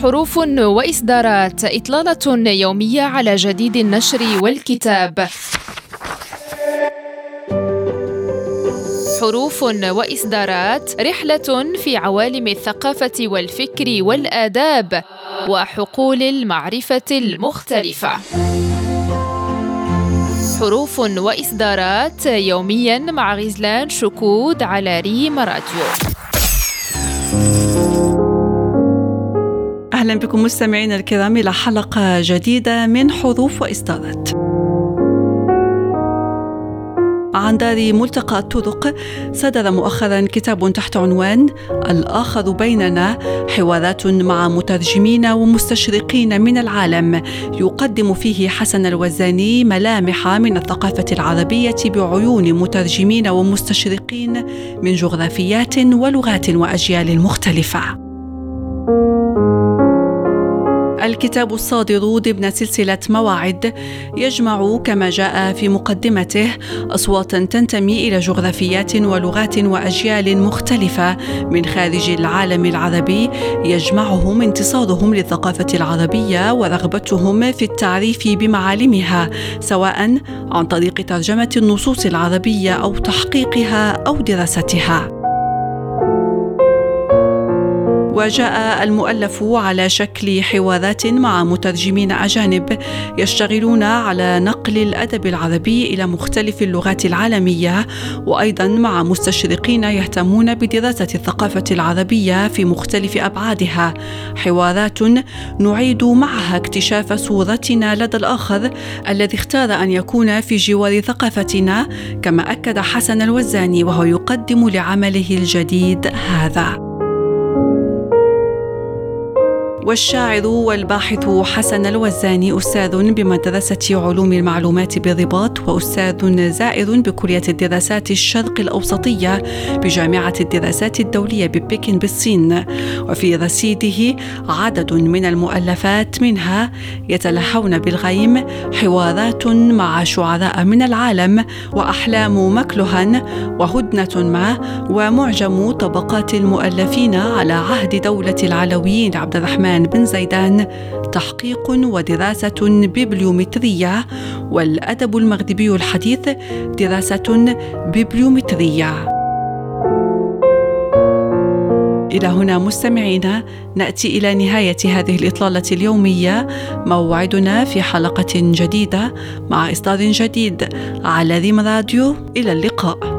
حروف وإصدارات، إطلالة يومية على جديد النشر والكتاب. حروف وإصدارات، رحلة في عوالم الثقافة والفكر والآداب وحقول المعرفة المختلفة. حروف وإصدارات يومياً مع غزلان شكود على ريم راديو. أهلا بكم مستمعينا الكرام إلى حلقة جديدة من حروف وإصدارات. عن دار ملتقى الطرق صدر مؤخرا كتاب تحت عنوان الآخر بيننا، حوارات مع مترجمين ومستشرقين من العالم، يقدم فيه حسن الوزاني ملامح من الثقافة العربية بعيون مترجمين ومستشرقين من جغرافيات ولغات وأجيال مختلفة. الكتاب الصادر ضمن سلسلة مواعد يجمع كما جاء في مقدمته أصواتا تنتمي إلى جغرافيات ولغات وأجيال مختلفة من خارج العالم العربي، يجمعهم انتصارهم للثقافة العربية ورغبتهم في التعريف بمعالمها، سواء عن طريق ترجمة النصوص العربية أو تحقيقها أو دراستها. وجاء المؤلف على شكل حوارات مع مترجمين أجانب يشتغلون على نقل الأدب العربي إلى مختلف اللغات العالمية، وأيضا مع مستشرقين يهتمون بدراسة الثقافة العربية في مختلف أبعادها، حوارات نعيد معها اكتشاف صورتنا لدى الآخر الذي اختار أن يكون في جوار ثقافتنا، كما أكد حسن الوزاني وهو يقدم لعمله الجديد هذا. والشاعر والباحث حسن الوزاني أستاذ بمدرسة علوم المعلومات بالرباط، وأستاذ زائر بكلية الدراسات الشرق الأوسطية بجامعة الدراسات الدولية ببكين بالصين، وفي رصيده عدد من المؤلفات، منها يتلهون بالغيم، حوارات مع شعراء من العالم، وأحلام مكلهن، وهدنة ما، ومعجم طبقات المؤلفين على عهد دولة العلويين عبد الرحمن بن زيدان، تحقيق ودراسة ببليومترية، والأدب المغربي الحديث، دراسة ببليومترية. إلى هنا مستمعينا نأتي إلى نهاية هذه الإطلالة اليومية، موعدنا في حلقة جديدة مع إصدار جديد على ريم راديو. إلى اللقاء.